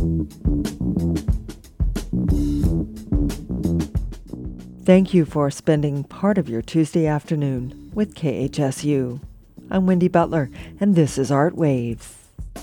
Thank you for spending part of your Tuesday afternoon with KHSU. I'm Wendy Butler, and this is Art Waves.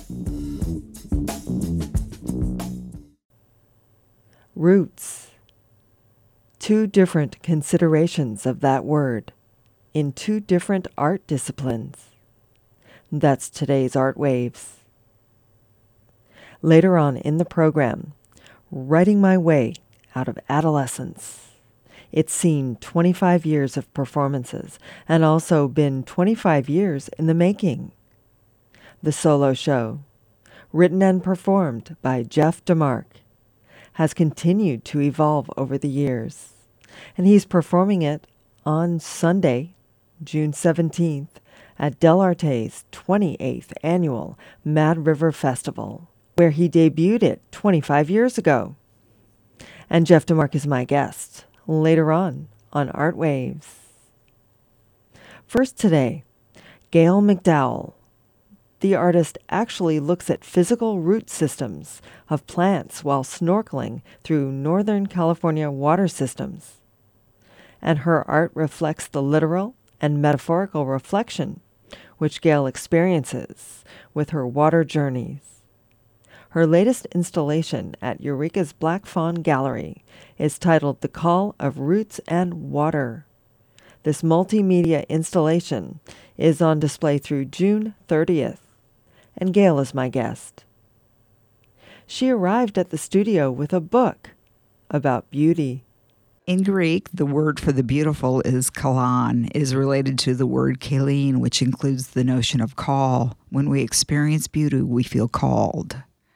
Roots. Two different considerations of that word in two different art disciplines. That's today's Art Waves. Later on in the program, Writing My Way Out of Adolescence. It's seen 25 years of performances and also been 25 years in the making. The solo show, written and performed by Jeff DeMarc, has continued to evolve over the years, and he's performing it on Sunday, June 17th, at Del Arte's 28th Annual Mad River Festival, where he debuted it 25 years ago. And Jeff DeMarc is my guest later on Art Waves. First today, Gail McDowell. The artist actually looks at physical root systems of plants while snorkeling through Northern California water systems. And her art reflects the literal and metaphorical reflection which Gail experiences with her water journeys. Her latest installation at Eureka's Black Fawn Gallery is titled The Call of Roots and Water. This multimedia installation is on display through June 30th, and Gail is my guest. She arrived at the studio with a book about beauty. In Greek, the word for the beautiful is kalan. It is related to the word kalein, which includes the notion of call. When we experience beauty, we feel called.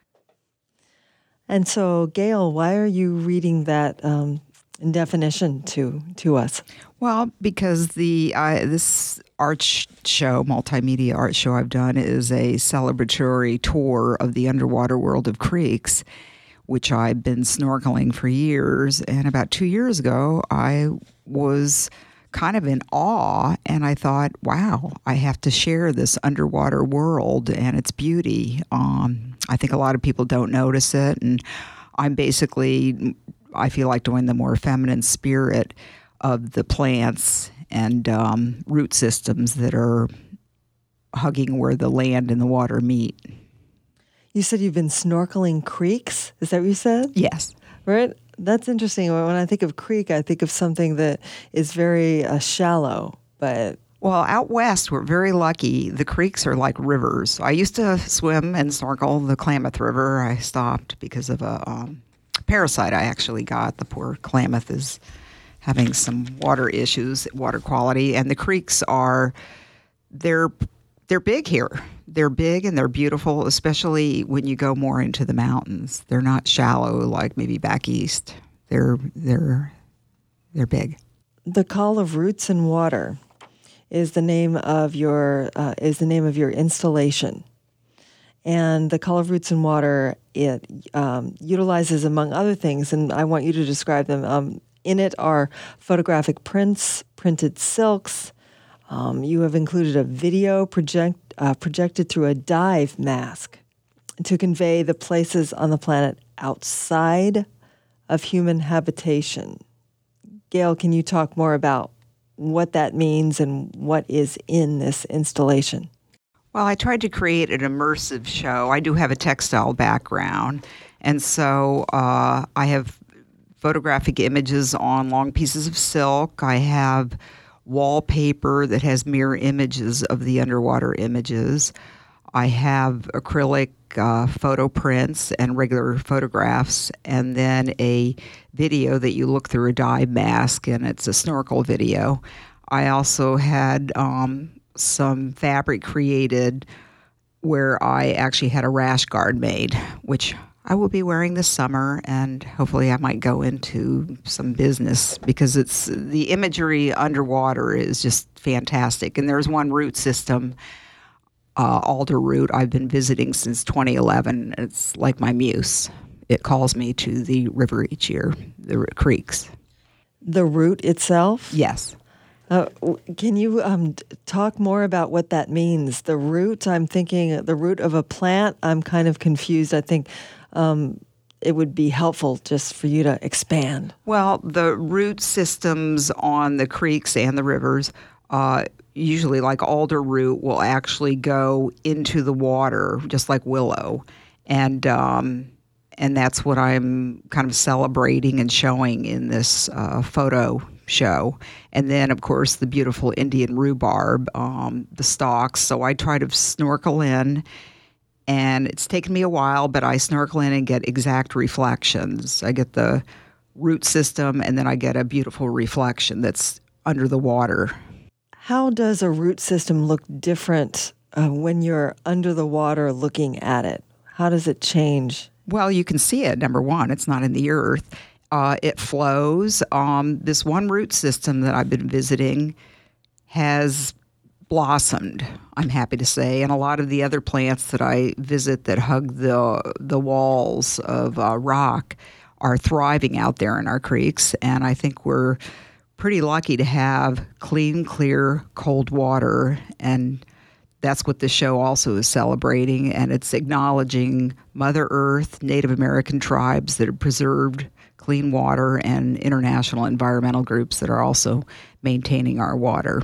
And so, Gail, why are you reading that definition to us? Well, because this art show, multimedia art show I've done, is a celebratory tour of the underwater world of creeks, which I've been snorkeling for years. And about 2 years ago, I was kind of in awe, and I thought, wow, I have to share this underwater world and its beauty. I think a lot of people don't notice it, and I feel like doing the more feminine spirit of the plants and root systems that are hugging where the land and the water meet. You said you've been snorkeling creeks? Is that what you said? Yes. Right? That's interesting. When I think of creek, I think of something that is very shallow, but... Well, out west, we're very lucky. The creeks are like rivers. I used to swim and snorkel the Klamath River. I stopped because of a parasite I actually got. The poor Klamath is having some water issues, water quality. And the creeks they're big here. They're big and they're beautiful, especially when you go more into the mountains. They're not shallow like maybe back east. They're big. The Call of Roots and Water is the name of your installation. And the Call of Roots and Water, it utilizes, among other things, and I want you to describe them. In it are photographic prints, printed silks. You have included a video projected through a dive mask to convey the places on the planet outside of human habitation. Gail, can you talk more about what that means and what is in this installation? Well, I tried to create an immersive show. I do have a textile background, and so I have photographic images on long pieces of silk. I have wallpaper that has mirror images of the underwater images. I have acrylic photo prints and regular photographs, and then a video that you look through a dive mask, and it's a snorkel video. I also had some fabric created where I actually had a rash guard made, which I will be wearing this summer, and hopefully I might go into some business because the imagery underwater is just fantastic. And there's one root system, alder root, I've been visiting since 2011. It's like my muse. It calls me to the river each year, the creeks. The root itself? Yes. Can you talk more about what that means? The root, I'm thinking the root of a plant, I'm kind of confused. I think it would be helpful just for you to expand. Well, the root systems on the creeks and the rivers, usually like alder root, will actually go into the water, just like willow. And that's what I'm kind of celebrating and showing in this photo show. And then, of course, the beautiful Indian rhubarb, the stalks. So I try to snorkel in, and it's taken me a while, but I snorkel in and get exact reflections. I get the root system, and then I get a beautiful reflection that's under the water. How does a root system look different when you're under the water looking at it? How does it change? Well, you can see it, number one. It's not in the earth. It flows. This one root system that I've been visiting has blossomed, I'm happy to say. And a lot of the other plants that I visit that hug the walls of rock are thriving out there in our creeks. And I think we're pretty lucky to have clean, clear, cold water. And that's what the show also is celebrating. And it's acknowledging Mother Earth, Native American tribes that have preserved clean water, and international environmental groups that are also maintaining our water.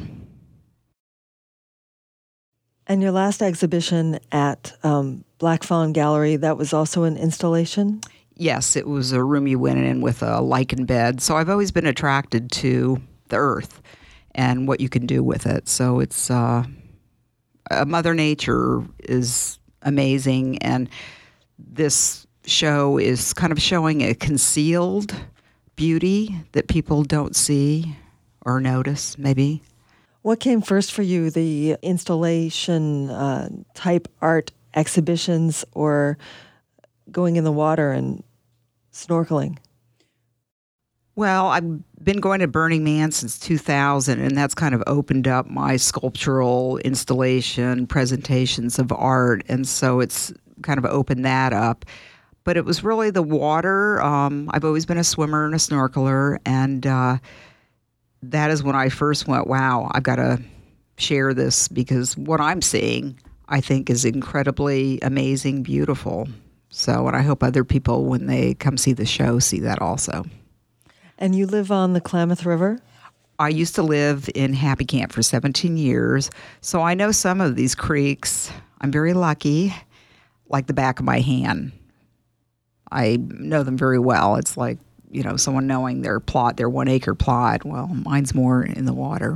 And your last exhibition at Black Fawn Gallery, that was also an installation? Yes, it was a room you went in with a lichen bed. So I've always been attracted to the earth and what you can do with it. So it's Mother Nature is amazing, and this show is kind of showing a concealed beauty that people don't see or notice, maybe. What came first for you, the installation type art exhibitions or going in the water and snorkeling? Well, I've been going to Burning Man since 2000, and that's kind of opened up my sculptural installation presentations of art, and so it's kind of opened that up. But it was really the water. I've always been a swimmer and a snorkeler, and that is when I first went, wow, I've got to share this, because what I'm seeing, I think, is incredibly amazing, beautiful. So, and I hope other people, when they come see the show, see that also. And you live on the Klamath River? I used to live in Happy Camp for 17 years, so I know some of these creeks. I'm very lucky, like the back of my hand. I know them very well. It's like, someone knowing their plot, their 1 acre plot. Well, mine's more in the water.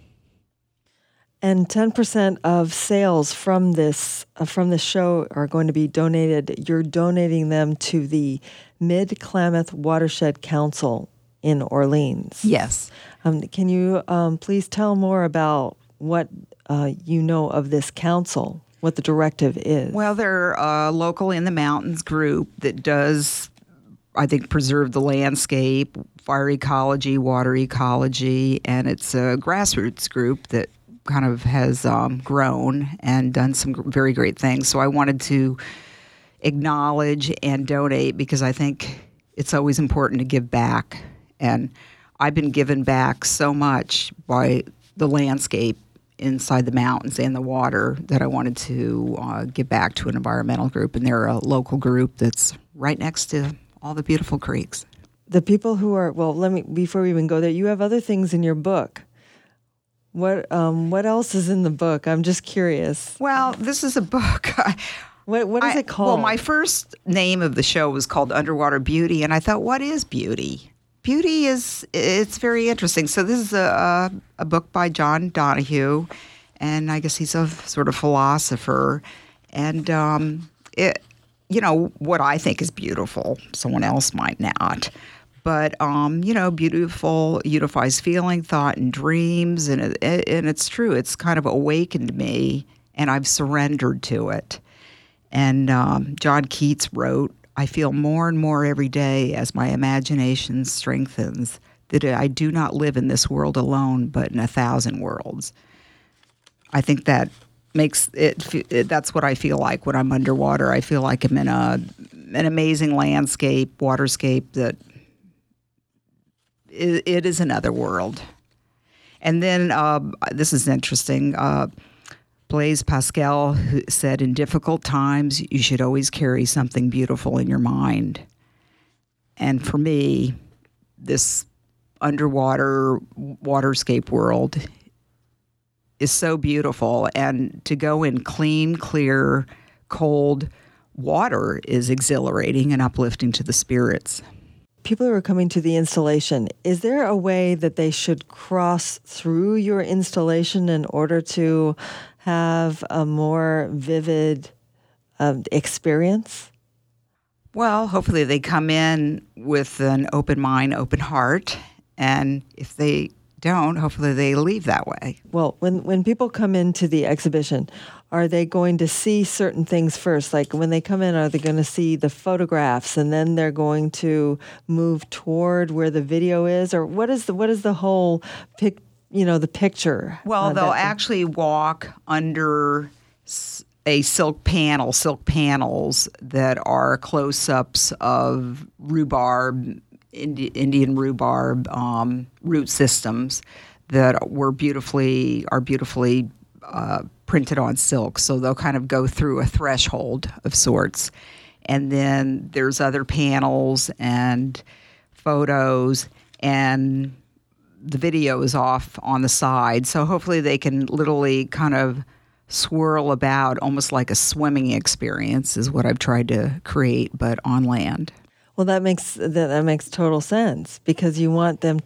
And 10% of sales from this show are going to be donated. You're donating them to the Mid-Klamath Watershed Council in Orleans. Yes. Can you please tell more about what you know of this council, what the directive is? Well, they're a local in the mountains group that does, I think, preserve the landscape, fire ecology, water ecology, and it's a grassroots group that kind of has grown and done some very great things. So I wanted to acknowledge and donate, because I think it's always important to give back. And I've been given back so much by the landscape inside the mountains and the water that I wanted to give back to an environmental group. And they're a local group that's right next to all the beautiful creeks. The people who are, before we even go there, you have other things in your book. What else is in the book? I'm just curious. Well, this is a book. What is it called? Well, my first name of the show was called Underwater Beauty, and I thought, what is beauty? Beauty it's very interesting. So this is a book by John Donahue, and I guess he's a sort of philosopher. And what I think is beautiful, someone else might not. But, beautiful unifies feeling, thought, and dreams. And it's true. It's kind of awakened me, and I've surrendered to it. And John Keats wrote, I feel more and more every day as my imagination strengthens that I do not live in this world alone, but in 1,000 worlds. I think that makes that's what I feel like when I'm underwater. I feel like I'm in an amazing landscape, waterscape that it is another world. And then this is interesting. Blaise Pascal who said, in difficult times, you should always carry something beautiful in your mind. And for me, this underwater waterscape world is so beautiful. And to go in clean, clear, cold water is exhilarating and uplifting to the spirits. People who are coming to the installation, is there a way that they should cross through your installation in order to have a more vivid experience? Well, hopefully they come in with an open mind, open heart, and if they don't, hopefully they leave that way. Well, when people come into the exhibition, are they going to see certain things first? Like when they come in, are they going to see the photographs and then they're going to move toward where the video is? Or what is the whole the picture? Well, they'll actually walk under a silk panels that are close-ups of rhubarb, Indian rhubarb root systems that are beautifully printed on silk. So they'll kind of go through a threshold of sorts. And then there's other panels and photos, and the video is off on the side. So hopefully they can literally kind of swirl about almost like a swimming experience is what I've tried to create, but on land. Well, that makes total sense, because you want them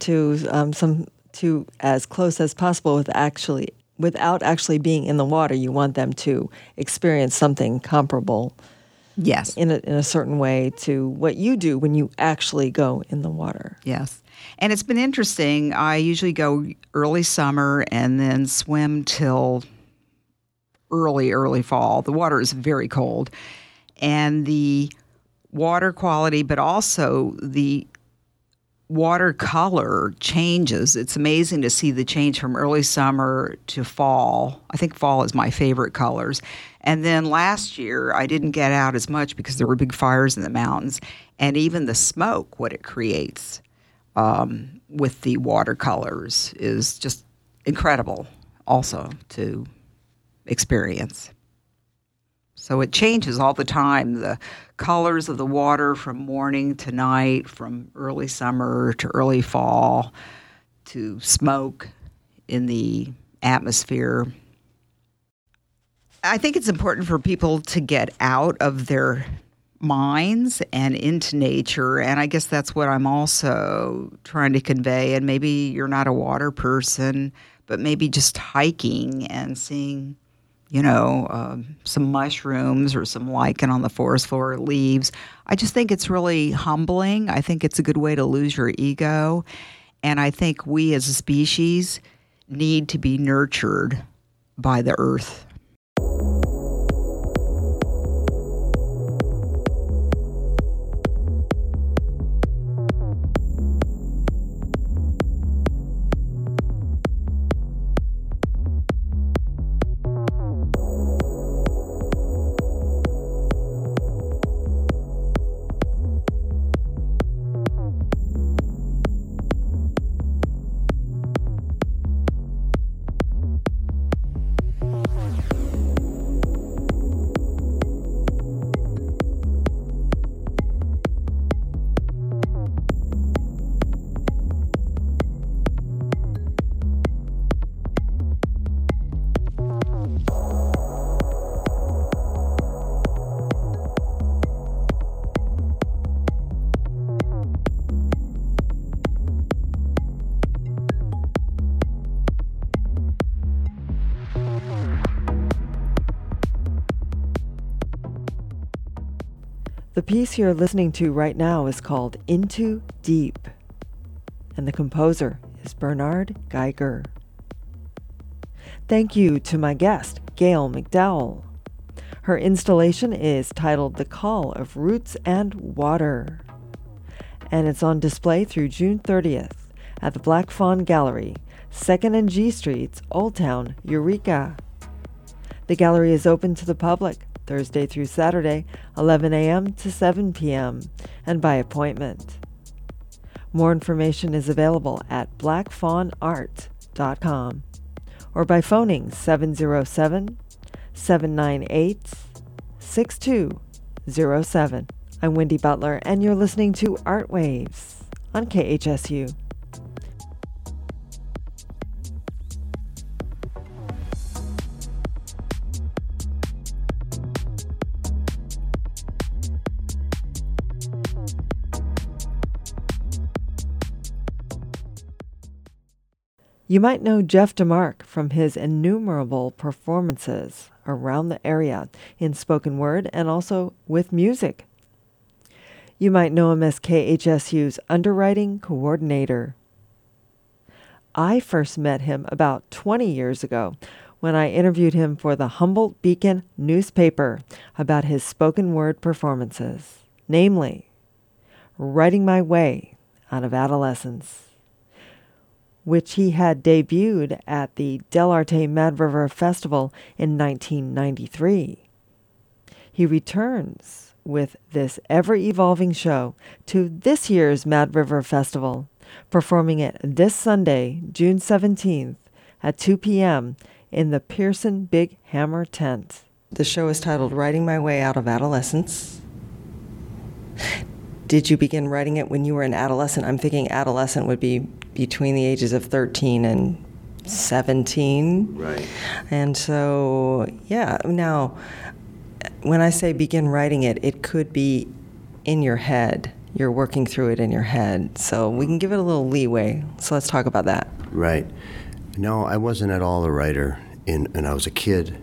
to as close as possible without actually being in the water. You want them to experience something comparable. Yes. In a certain way to what you do when you actually go in the water. Yes. And it's been interesting. I usually go early summer and then swim till early fall. The water is very cold. And the water quality, but also the watercolor changes. It's amazing to see the change from early summer to fall. I think fall is my favorite colors. And then last year, I didn't get out as much because there were big fires in the mountains. And even the smoke, what it creates with the watercolors is just incredible also to experience. So it changes all the time, the colors of the water from morning to night, from early summer to early fall, to smoke in the atmosphere. I think it's important for people to get out of their minds and into nature, and I guess that's what I'm also trying to convey. And maybe you're not a water person, but maybe just hiking and seeing some mushrooms or some lichen on the forest floor, leaves. I just think it's really humbling. I think it's a good way to lose your ego. And I think we as a species need to be nurtured by the earth. The piece you're listening to right now is called Into Deep, and the composer is Bernard Geiger. Thank you to my guest, Gail McDowell. Her installation is titled The Call of Roots and Water, and it's on display through June 30th at the Black Fawn Gallery, 2nd and G Streets, Old Town, Eureka. The gallery is open to the public Thursday through Saturday, 11 a.m. to 7 p.m., and by appointment. More information is available at blackfawnart.com. www.wendybutlerinstitute.com or by phoning 707-798-6207. I'm Wendy Butler, and you're listening to Art Waves on KHSU. You might know Jeff DeMarc from his innumerable performances around the area in spoken word and also with music. You might know him as KHSU's underwriting coordinator. I first met him about 20 years ago when I interviewed him for the Humboldt Beacon newspaper about his spoken word performances, namely, Writing My Way Out of Adolescence, which he had debuted at the Del Arte Mad River Festival in 1993. He returns with this ever-evolving show to this year's Mad River Festival, performing it this Sunday, June 17th at 2 p.m. in the Pearson Big Hammer tent. The show is titled Writing My Way Out of Adolescence. Did you begin writing it when you were an adolescent? I'm thinking adolescent would be between the ages of 13 and 17. Right. And so, yeah, now, when I say begin writing it, it could be in your head. You're working through it in your head. So we can give it a little leeway. So let's talk about that. Right. No, I wasn't at all a writer when I was a kid.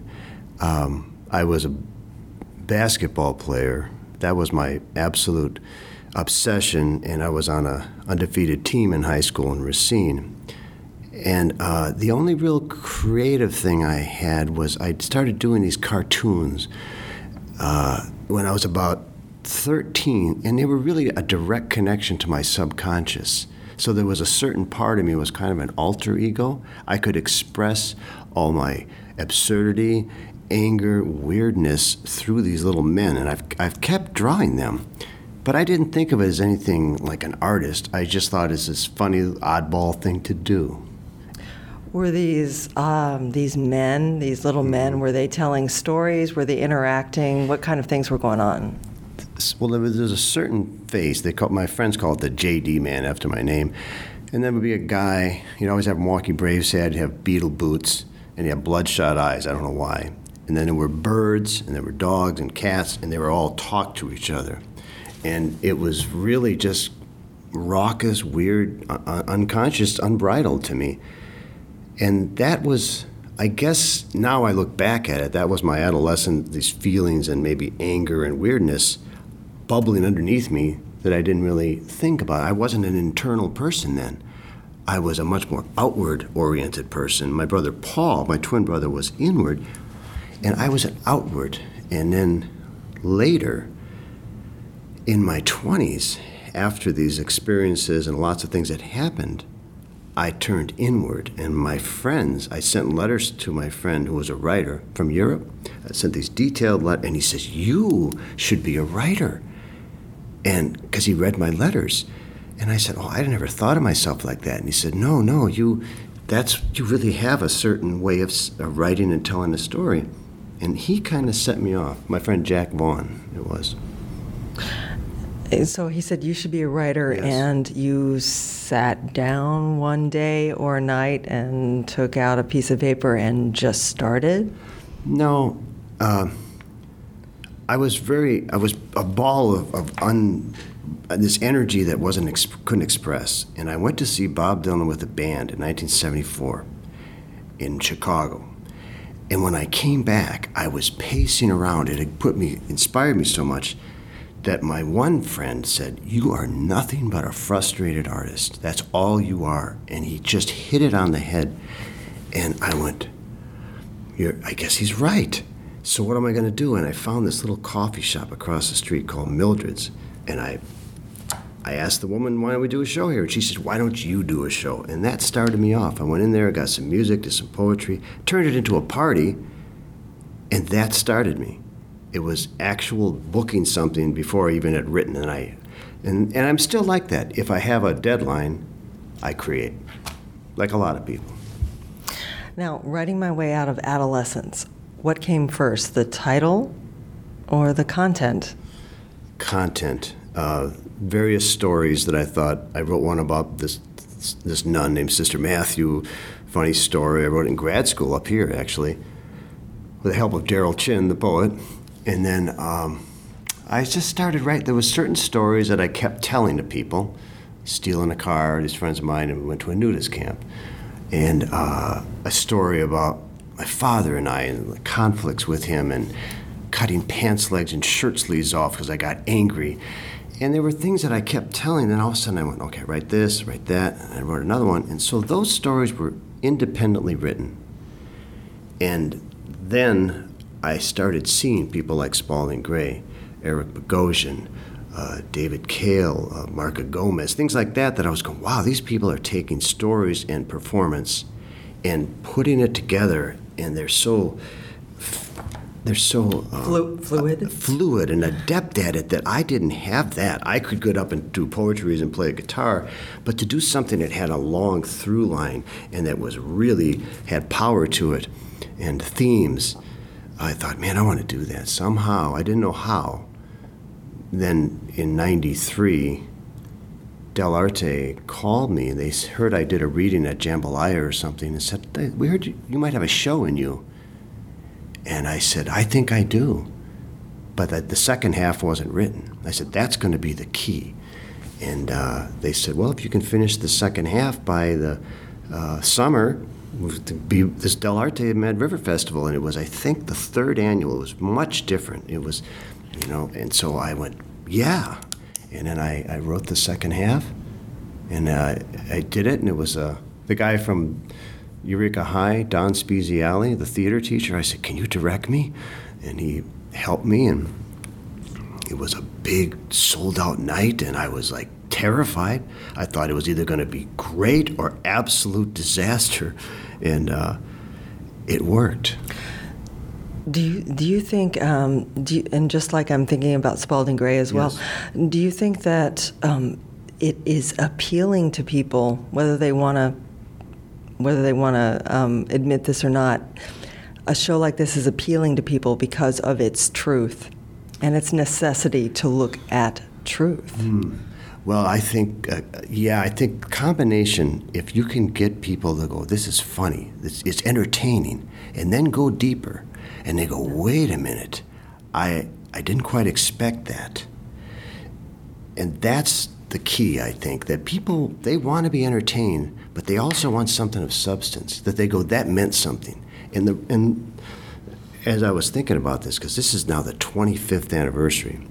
I was a basketball player. That was my absolute obsession, and I was on a undefeated team in high school in Racine. And the only real creative thing I had was I started doing these cartoons when I was about 13, and they were really a direct connection to my subconscious. So there was a certain part of me was kind of an alter ego. I could express all my absurdity, anger, weirdness through these little men, and I've kept drawing them. But I didn't think of it as anything like an artist. I just thought it's this funny, oddball thing to do. Were these men, these little men, were they telling stories? Were they interacting? What kind of things were going on? Well, there's a certain face. My friends call it the JD man after my name. And there would be a guy, he'd always have a Milwaukee Braves hat, he'd have beetle boots, and he had bloodshot eyes. I don't know why. And then there were birds, and there were dogs and cats, and they were all talk to each other. And it was really just raucous, weird, unconscious, unbridled to me. And that was, I guess, now I look back at it, that was my adolescent, these feelings and maybe anger and weirdness bubbling underneath me that I didn't really think about. I wasn't an internal person then. I was a much more outward-oriented person. My brother Paul, my twin brother, was inward, and I was an outward. And then later, in my 20s, after these experiences and lots of things that happened, I turned inward, and my friends, I sent letters to my friend who was a writer from Europe. I sent these detailed letters, and he says, "You should be a writer." And because he read my letters. And I said, "Oh, I never thought of myself like that." And he said, No, you really have a certain way of writing and telling a story. And he kind of set me off. My friend Jack Vaughn, it was. So he said, you should be a writer, Yes. And you sat down one day or night and took out a piece of paper and just started? No, I was a ball of this energy that couldn't express. And I went to see Bob Dylan with a band in 1974 in Chicago. And when I came back, I was pacing around. It had inspired me so much that my one friend said, "You are nothing but a frustrated artist. That's all you are." And he just hit it on the head. And I went, I guess he's right. So what am I going to do? And I found this little coffee shop across the street called Mildred's. And I asked the woman, "Why don't we do a show here?" And she said, "Why don't you do a show?" And that started me off. I went in there, got some music, did some poetry, turned it into a party, and that started me. It was actual booking something before I even had written, and I'm still like that. If I have a deadline, I create, like a lot of people. Now, writing my way out of adolescence, what came first, the title or the content? Content. Various stories that I thought, I wrote one about this nun named Sister Matthew, funny story. I wrote it in grad school up here, actually, with the help of Daryl Chin, the poet. And then I just started writing. There was certain stories that I kept telling to people, stealing a car, these friends of mine, and we went to a nudist camp. And a story about my father and I and the conflicts with him and cutting pants legs and shirt sleeves off because I got angry. And there were things that I kept telling, and all of a sudden I went, okay, write this, write that, and I wrote another one. And so those stories were independently written. And then I started seeing people like Spalding Gray, Eric Bogosian, David Kale, Marca Gomez, things like that I was going, wow, these people are taking stories and performance and putting it together, and they're so fluid and adept at it that I didn't have that. I could get up and do poetry and play a guitar, but to do something that had a long through line and that was really had power to it and themes, I thought, man, I want to do that somehow. I didn't know how. Then in '93, Del Arte called me. They heard I did a reading at Jambalaya or something and said, we heard you might have a show in you. And I said, I think I do. But the second half wasn't written. I said, that's going to be the key. And they said, well, if you can finish the second half by the summer, to be this Del Arte Mad River Festival. And it was, I think, the third annual. It was much different. It was, and so I went, yeah. And then I wrote the second half, and I did it, and it was the guy from Eureka High, Don Speziali, the theater teacher. I said, can you direct me? And he helped me, and it was a big sold-out night, and I was like terrified. I thought it was either going to be great or absolute disaster, and it worked. Do you think, and just like I'm thinking about Spalding Gray as well, do you think that it is appealing to people, whether they want to admit this or not? A show like this is appealing to people because of its truth and its necessity to look at truth. Well, I think, I think combination, if you can get people to go, this is funny, it's entertaining, and then go deeper, and they go, wait a minute, I didn't quite expect that. And that's the key, I think, that people, they want to be entertained, but they also want something of substance, that they go, that meant something. And as I was thinking about this, because this is now the 25th anniversary,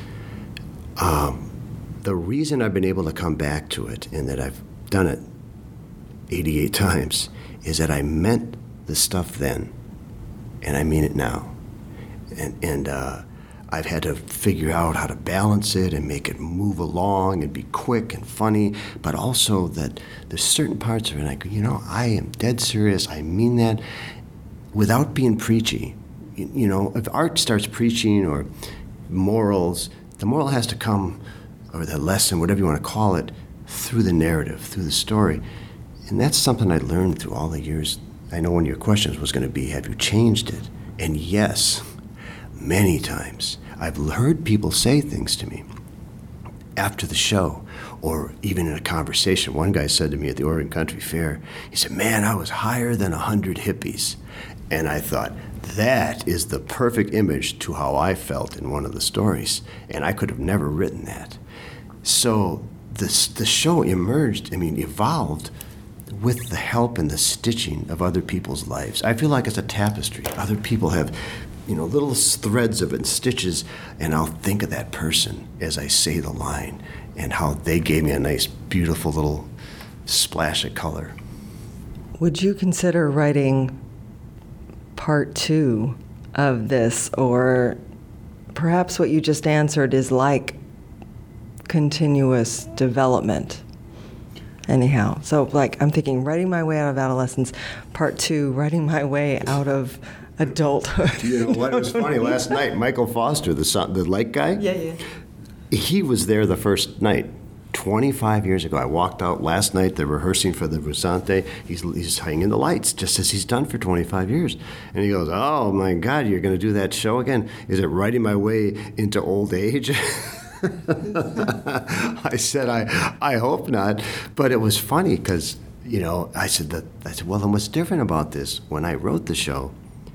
the reason I've been able to come back to it and that I've done it 88 times is that I meant the stuff then, and I mean it now. And I've had to figure out how to balance it and make it move along and be quick and funny, but also that there's certain parts of it, I go, I am dead serious, I mean that, without being preachy. If art starts preaching or morals, the moral has to come, or the lesson, whatever you want to call it, through the narrative, through the story. And that's something I learned through all the years. I know one of your questions was going to be, have you changed it? And yes, many times. I've heard people say things to me after the show, or even in a conversation. One guy said to me at the Oregon Country Fair, he said, man, I was higher than 100 hippies. And I thought, that is the perfect image to how I felt in one of the stories. And I could have never written that. So the show evolved with the help and the stitching of other people's lives. I feel like it's a tapestry. Other people have, little threads of it and stitches, and I'll think of that person as I say the line and how they gave me a nice, beautiful little splash of color. Would you consider writing part 2 of this, or perhaps what you just answered is like continuous development? Anyhow, so I'm thinking writing my way out of adolescence, part 2, writing my way out of adulthood. You know what? It was funny. Last night, Michael Foster, the light guy, yeah, he was there the first night, 25 years ago. I walked out last night. They're rehearsing for the Rusante. He's hanging the lights, just as he's done for 25 years. And he goes, oh, my God, you're going to do that show again? Is it writing my way into old age? I said, I hope not. But it was funny because, I said, well, then what's different about this? When I wrote the show,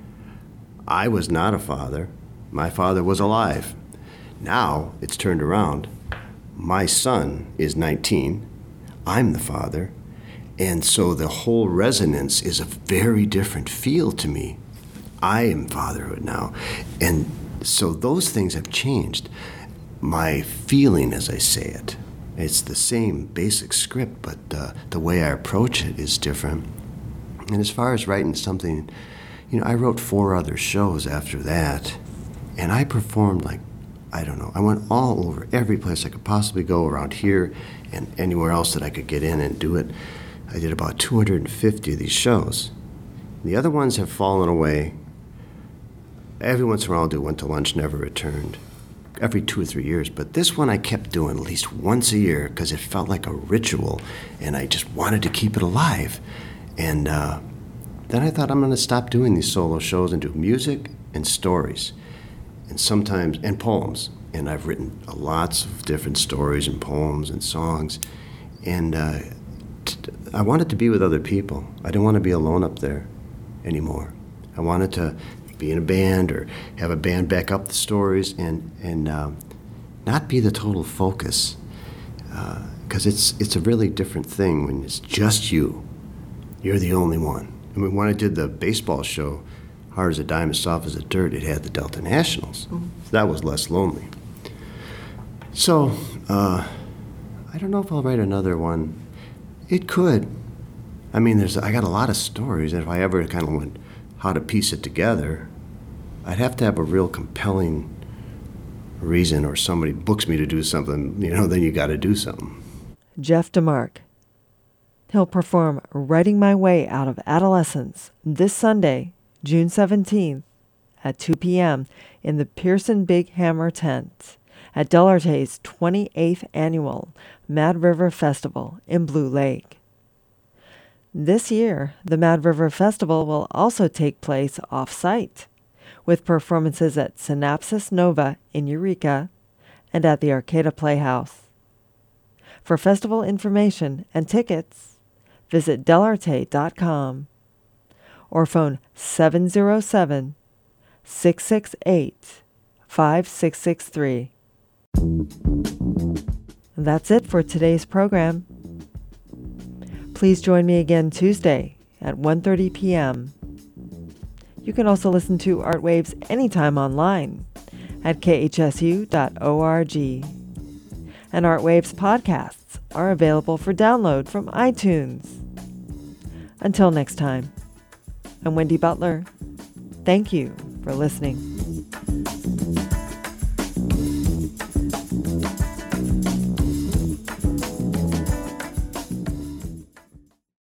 I was not a father. My father was alive. Now it's turned around. My son is 19. I'm the father. And so the whole resonance is a very different feel to me. I am fatherhood now. And so those things have changed. My feeling as I say it, it's the same basic script, but the way I approach it is different. And as far as writing something, I wrote 4 other shows after that, and I performed I went all over every place I could possibly go around here and anywhere else that I could get in and do it. I did about 250 of these shows. The other ones have fallen away. Every once in a while I'll do Went to Lunch, Never Returned, every 2 or 3 years. But this one I kept doing at least once a year because it felt like a ritual, and I just wanted to keep it alive. And then I thought I'm going to stop doing these solo shows and do music and stories. And sometimes, and poems. And I've written lots of different stories and poems and songs. And I wanted to be with other people. I didn't want to be alone up there anymore. I wanted to be in a band or have a band back up the stories and not be the total focus. Because it's a really different thing when it's just you. You're the only one. I mean, when I did the baseball show, Hard as a Diamond, Soft as a Dirt, it had the Delta Nationals. Mm-hmm. So that was less lonely. So, I don't know if I'll write another one. It could. I mean, I got a lot of stories, and if I ever kind of went how to piece it together, I'd have to have a real compelling reason, or somebody books me to do something, then you got to do something. Jeff DeMarc. He'll perform Writing My Way Out of Adolescence this Sunday, June 17th at 2 p.m. in the Pearson Big Hammer Tent at Del Arte's 28th Annual Mad River Festival in Blue Lake. This year, the Mad River Festival will also take place off-site, with performances at Synapsis Nova in Eureka and at the Arcata Playhouse. For festival information and tickets, visit delarte.com. or phone 707-668-5663. That's it for today's program. Please join me again Tuesday at 1:30 p.m. You can also listen to Art Waves anytime online at khsu.org. And Art Waves podcasts are available for download from iTunes. Until next time, I'm Wendy Butler. Thank you for listening.